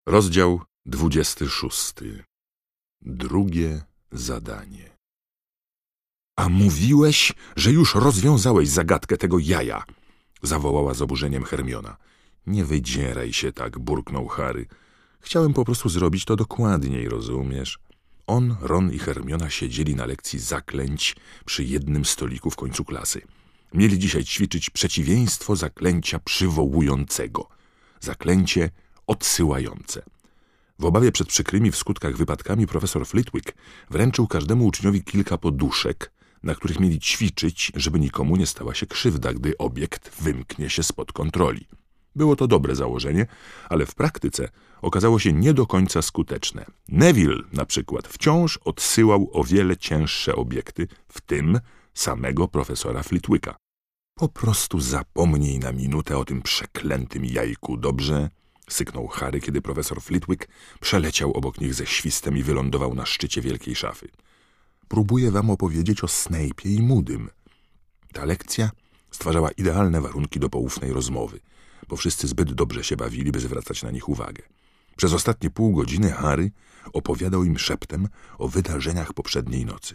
Rozdział 26. Drugie zadanie. A mówiłeś, że już rozwiązałeś zagadkę tego jaja, zawołała z oburzeniem Hermiona. Nie wydzieraj się tak, burknął Harry. Chciałem po prostu zrobić to dokładniej, rozumiesz? On, Ron i Hermiona siedzieli na lekcji zaklęć przy jednym stoliku w końcu klasy. Mieli dzisiaj ćwiczyć przeciwieństwo zaklęcia przywołującego. Zaklęcie odsyłające. W obawie przed przykrymi w skutkach wypadkami profesor Flitwick wręczył każdemu uczniowi kilka poduszek, na których mieli ćwiczyć, żeby nikomu nie stała się krzywda, gdy obiekt wymknie się spod kontroli. Było to dobre założenie, ale w praktyce okazało się nie do końca skuteczne. Neville na przykład wciąż odsyłał o wiele cięższe obiekty, w tym samego profesora Flitwicka. Po prostu zapomnij na minutę o tym przeklętym jajku, dobrze? Syknął Harry, kiedy profesor Flitwick przeleciał obok nich ze świstem i wylądował na szczycie wielkiej szafy. Próbuję wam opowiedzieć o Snape'ie i Moodym. Ta lekcja stwarzała idealne warunki do poufnej rozmowy, bo wszyscy zbyt dobrze się bawili, by zwracać na nich uwagę. Przez ostatnie pół godziny Harry opowiadał im szeptem o wydarzeniach poprzedniej nocy.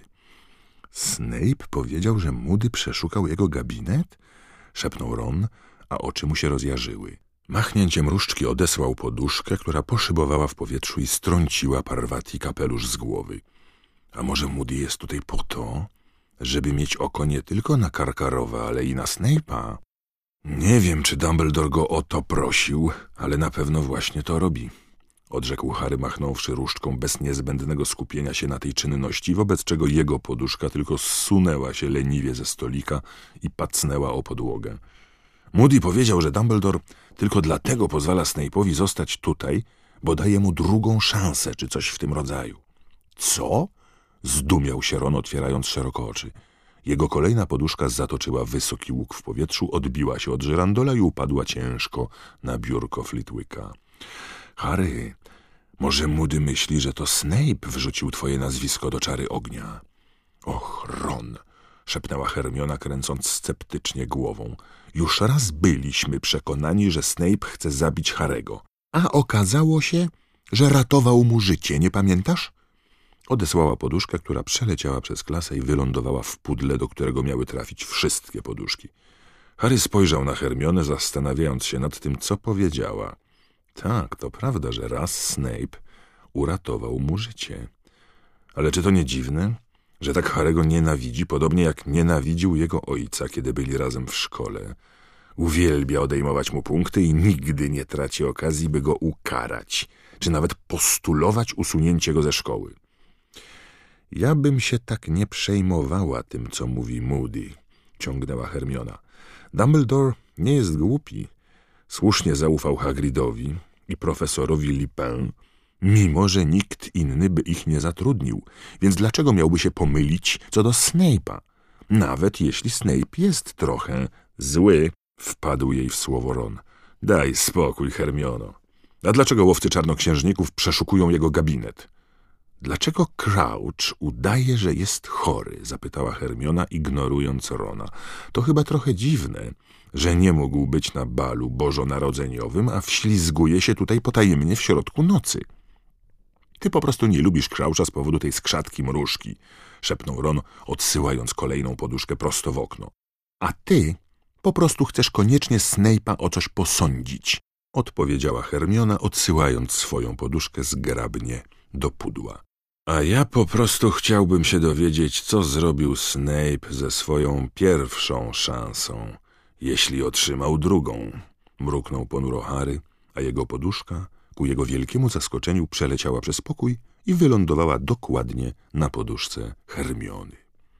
Snape powiedział, że Moody przeszukał jego gabinet? Szepnął Ron, a oczy mu się rozjarzyły. Machnięciem różdżki odesłał poduszkę, która poszybowała w powietrzu i strąciła Parvati kapelusz z głowy. A może Moody jest tutaj po to, żeby mieć oko nie tylko na Karkarowa, ale i na Snape'a? Nie wiem, czy Dumbledore go o to prosił, ale na pewno właśnie to robi. Odrzekł Harry, machnąwszy różdżką bez niezbędnego skupienia się na tej czynności, wobec czego jego poduszka tylko zsunęła się leniwie ze stolika i pacnęła o podłogę. Moody powiedział, że Dumbledore tylko dlatego pozwala Snape'owi zostać tutaj, bo daje mu drugą szansę, czy coś w tym rodzaju. Co? Zdumiał się Ron, otwierając szeroko oczy. Jego kolejna poduszka zatoczyła wysoki łuk w powietrzu, odbiła się od żyrandola i upadła ciężko na biurko Flitwicka. Harry, może Moody myśli, że to Snape wrzucił twoje nazwisko do czary ognia? Och, Ron, szepnęła Hermiona, kręcąc sceptycznie głową. Już raz byliśmy przekonani, że Snape chce zabić Harry'ego, a okazało się, że ratował mu życie, nie pamiętasz? Odesłała poduszkę, która przeleciała przez klasę i wylądowała w pudle, do którego miały trafić wszystkie poduszki. Harry spojrzał na Hermionę, zastanawiając się nad tym, co powiedziała. Tak, to prawda, że raz Snape uratował mu życie. Ale czy to nie dziwne, że tak Harry'ego nienawidzi, podobnie jak nienawidził jego ojca, kiedy byli razem w szkole? Uwielbia odejmować mu punkty i nigdy nie traci okazji, by go ukarać, czy nawet postulować usunięcie go ze szkoły. Ja bym się tak nie przejmowała tym, co mówi Moody, ciągnęła Hermiona. Dumbledore nie jest głupi. Słusznie zaufał Hagridowi i profesorowi Lupin, mimo że nikt inny by ich nie zatrudnił. Więc dlaczego miałby się pomylić co do Snape'a? Nawet jeśli Snape jest trochę zły, wpadł jej w słowo Ron. Daj spokój, Hermiono. A dlaczego łowcy czarnoksiężników przeszukują jego gabinet? Dlaczego Crouch udaje, że jest chory? Zapytała Hermiona, ignorując Rona. To chyba trochę dziwne, że nie mógł być na balu bożonarodzeniowym, a wślizguje się tutaj potajemnie w środku nocy. Ty po prostu nie lubisz Croucha z powodu tej skrzatki mrużki, szepnął Ron, odsyłając kolejną poduszkę prosto w okno. A ty po prostu chcesz koniecznie Snape'a o coś posądzić, odpowiedziała Hermiona, odsyłając swoją poduszkę zgrabnie do pudła. A ja po prostu chciałbym się dowiedzieć, co zrobił Snape ze swoją pierwszą szansą, jeśli otrzymał drugą, mruknął ponuro Harry, a jego poduszka ku jego wielkiemu zaskoczeniu przeleciała przez pokój i wylądowała dokładnie na poduszce Hermiony.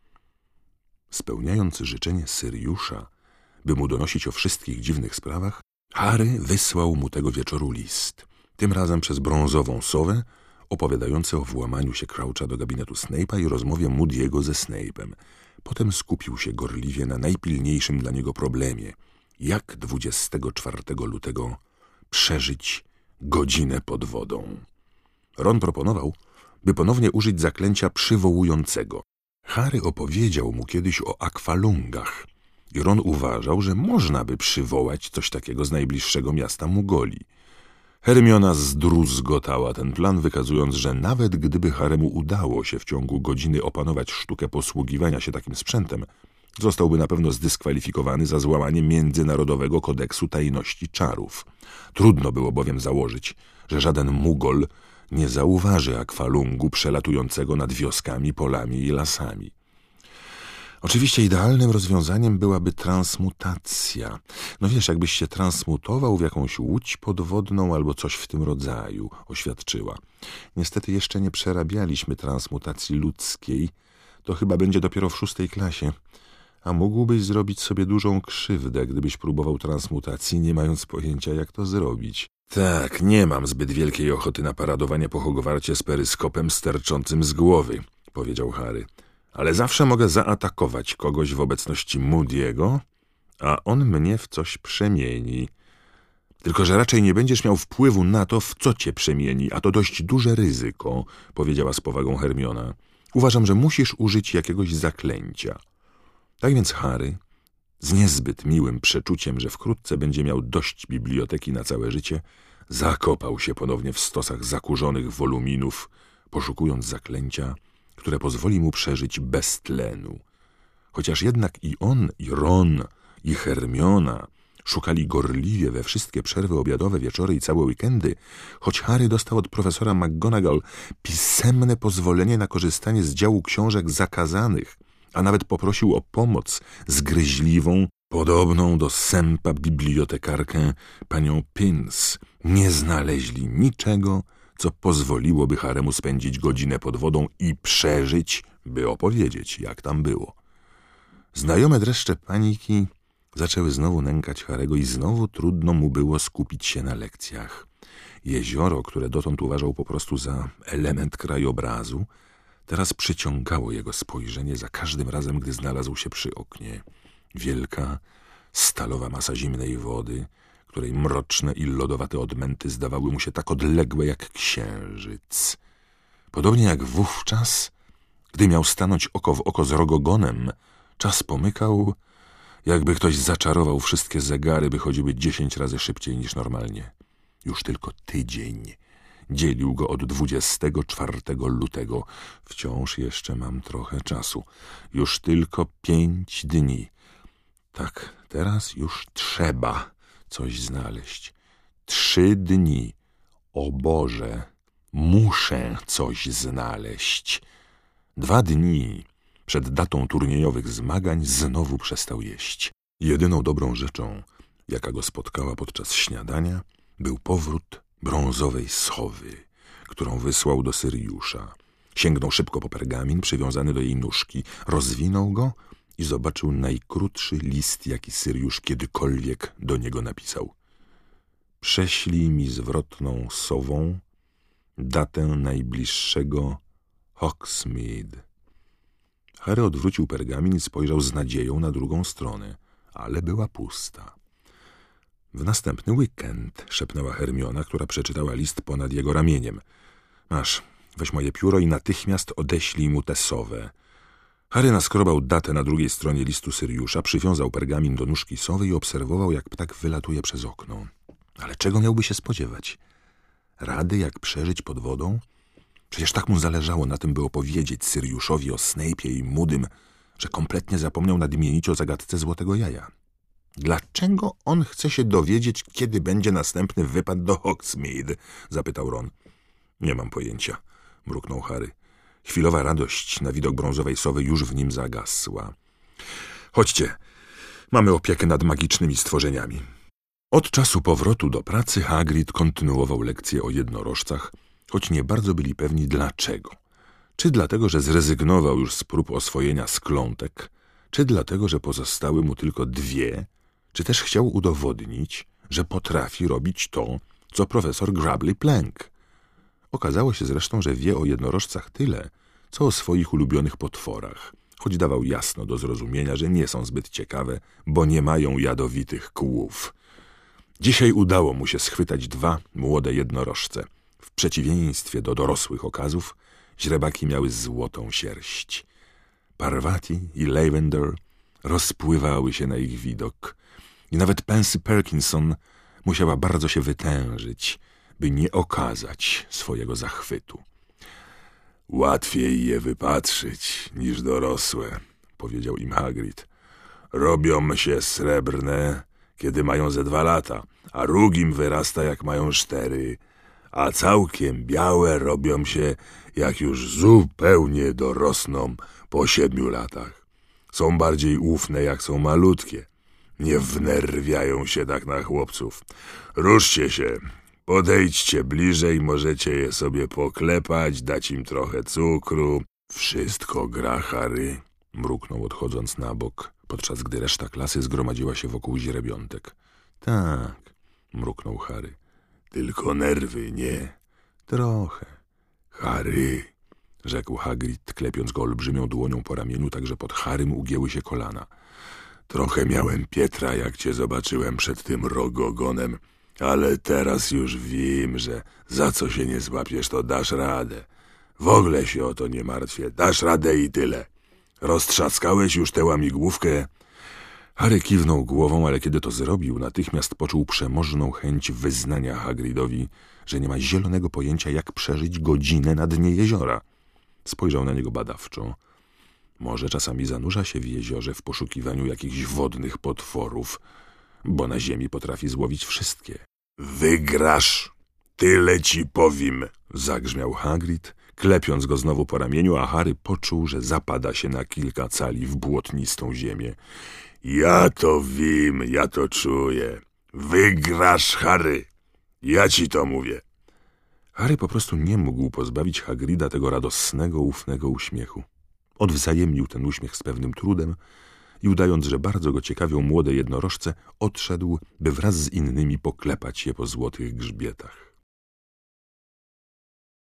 Spełniając życzenie Syriusza, by mu donosić o wszystkich dziwnych sprawach, Harry wysłał mu tego wieczoru list, tym razem przez brązową sowę, opowiadający o włamaniu się Croucha do gabinetu Snape'a i rozmowie Moody'ego ze Snape'em. Potem skupił się gorliwie na najpilniejszym dla niego problemie. Jak 24 lutego przeżyć godzinę pod wodą? Ron proponował, by ponownie użyć zaklęcia przywołującego. Harry opowiedział mu kiedyś o akwalungach i Ron uważał, że można by przywołać coś takiego z najbliższego miasta Mugoli. Hermiona zdruzgotała ten plan, wykazując, że nawet gdyby Haremu udało się w ciągu godziny opanować sztukę posługiwania się takim sprzętem, zostałby na pewno zdyskwalifikowany za złamanie międzynarodowego kodeksu tajności czarów. Trudno było bowiem założyć, że żaden Mugol nie zauważy akwalungu przelatującego nad wioskami, polami i lasami. Oczywiście idealnym rozwiązaniem byłaby transmutacja. No wiesz, jakbyś się transmutował w jakąś łódź podwodną albo coś w tym rodzaju, oświadczyła. Niestety jeszcze nie przerabialiśmy transmutacji ludzkiej. To chyba będzie dopiero w 6. klasie. A mógłbyś zrobić sobie dużą krzywdę, gdybyś próbował transmutacji, nie mając pojęcia, jak to zrobić. Tak, nie mam zbyt wielkiej ochoty na paradowanie po Hogwarcie z peryskopem sterczącym z głowy, powiedział Harry. Ale zawsze mogę zaatakować kogoś w obecności Moody'ego, a on mnie w coś przemieni. Tylko że raczej nie będziesz miał wpływu na to, w co cię przemieni, a to dość duże ryzyko, powiedziała z powagą Hermiona. Uważam, że musisz użyć jakiegoś zaklęcia. Tak więc Harry, z niezbyt miłym przeczuciem, że wkrótce będzie miał dość biblioteki na całe życie, zakopał się ponownie w stosach zakurzonych woluminów, poszukując zaklęcia, które pozwoli mu przeżyć bez tlenu. Chociaż jednak i on, i Ron, i Hermiona szukali gorliwie we wszystkie przerwy obiadowe, wieczory i całe weekendy, choć Harry dostał od profesora McGonagall pisemne pozwolenie na korzystanie z działu książek zakazanych, a nawet poprosił o pomoc zgryźliwą, podobną do sępa bibliotekarkę panią Pins, nie znaleźli niczego, co pozwoliłoby Haremu spędzić godzinę pod wodą i przeżyć, by opowiedzieć, jak tam było. Znajome dreszcze paniki zaczęły znowu nękać Harego i znowu trudno mu było skupić się na lekcjach. Jezioro, które dotąd uważał po prostu za element krajobrazu, teraz przyciągało jego spojrzenie za każdym razem, gdy znalazł się przy oknie. Wielka, stalowa masa zimnej wody, której mroczne i lodowate odmęty zdawały mu się tak odległe jak księżyc. Podobnie jak wówczas, gdy miał stanąć oko w oko z Rogogonem, czas pomykał, jakby ktoś zaczarował wszystkie zegary, by chodziły 10 razy szybciej niż normalnie. Już tylko tydzień dzielił go od 24 lutego. Wciąż jeszcze mam trochę czasu. Już tylko 5 dni. Tak, teraz już trzeba coś znaleźć. 3 dni. O Boże, muszę coś znaleźć. 2 dni przed datą turniejowych zmagań znowu przestał jeść. Jedyną dobrą rzeczą, jaka go spotkała podczas śniadania, był powrót brązowej sowy, którą wysłał do Syriusza. Sięgnął szybko po pergamin przywiązany do jej nóżki, rozwinął go i zobaczył najkrótszy list, jaki Syriusz kiedykolwiek do niego napisał. Prześlij mi zwrotną sową datę najbliższego Hogsmeade. Harry odwrócił pergamin i spojrzał z nadzieją na drugą stronę, ale była pusta. W następny weekend, szepnęła Hermiona, która przeczytała list ponad jego ramieniem. Masz, weź moje pióro i natychmiast odeślij mu tę sowę. Harry naskrobał datę na drugiej stronie listu Syriusza, przywiązał pergamin do nóżki sowy i obserwował, jak ptak wylatuje przez okno. Ale czego miałby się spodziewać? Rady, jak przeżyć pod wodą? Przecież tak mu zależało na tym, by opowiedzieć Syriuszowi o Snape'ie i Moodym, że kompletnie zapomniał nadmienić o zagadce Złotego Jaja. Dlaczego on chce się dowiedzieć, kiedy będzie następny wypad do Hogsmeade? Zapytał Ron. Nie mam pojęcia, mruknął Harry. Chwilowa radość na widok brązowej sowy już w nim zagasła. Chodźcie, mamy opiekę nad magicznymi stworzeniami. Od czasu powrotu do pracy Hagrid kontynuował lekcje o jednorożcach, choć nie bardzo byli pewni dlaczego. Czy dlatego, że zrezygnował już z prób oswojenia sklątek, czy dlatego, że pozostały mu tylko 2, czy też chciał udowodnić, że potrafi robić to, co profesor Grubbly Plank. Okazało się zresztą, że wie o jednorożcach tyle, co o swoich ulubionych potworach, choć dawał jasno do zrozumienia, że nie są zbyt ciekawe, bo nie mają jadowitych kłów. Dzisiaj udało mu się schwytać 2 młode jednorożce. W przeciwieństwie do dorosłych okazów, źrebaki miały złotą sierść. Parvati i Lavender rozpływały się na ich widok i nawet Pansy Parkinson musiała bardzo się wytężyć, by nie okazać swojego zachwytu. Łatwiej je wypatrzyć niż dorosłe, powiedział im Hagrid. Robią się srebrne, kiedy mają ze 2 lata, a róg im wyrasta, jak mają 4, a całkiem białe robią się, jak już zupełnie dorosną po 7 latach. Są bardziej ufne, jak są malutkie. Nie wnerwiają się tak na chłopców. Ruszcie się, podejdźcie bliżej, możecie je sobie poklepać, dać im trochę cukru. Wszystko gra, Harry, mruknął odchodząc na bok, podczas gdy reszta klasy zgromadziła się wokół źrebiątek. Tak, mruknął Harry. Tylko nerwy, nie? Trochę. Harry, rzekł Hagrid, klepiąc go olbrzymią dłonią po ramieniu, tak że pod Harrym ugięły się kolana. Trochę miałem Pietra, jak cię zobaczyłem przed tym rogogonem, ale teraz już wiem, że za co się nie złapiesz, to dasz radę. W ogóle się o to nie martwię, dasz radę i tyle. Roztrzaskałeś już tę łamigłówkę? Harry kiwnął głową, ale kiedy to zrobił, natychmiast poczuł przemożną chęć wyznania Hagridowi, że nie ma zielonego pojęcia, jak przeżyć godzinę na dnie jeziora. Spojrzał na niego badawczo. Może czasami zanurza się w jeziorze w poszukiwaniu jakichś wodnych potworów, bo na ziemi potrafi złowić wszystkie. Wygrasz, tyle ci powiem, zagrzmiał Hagrid, klepiąc go znowu po ramieniu, a Harry poczuł, że zapada się na kilka cali w błotnistą ziemię. Ja to wiem, ja to czuję. Wygrasz, Harry. Ja ci to mówię. Harry po prostu nie mógł pozbawić Hagrida tego radosnego, ufnego uśmiechu. Odwzajemnił ten uśmiech z pewnym trudem i udając, że bardzo go ciekawią młode jednorożce, odszedł, by wraz z innymi poklepać je po złotych grzbietach.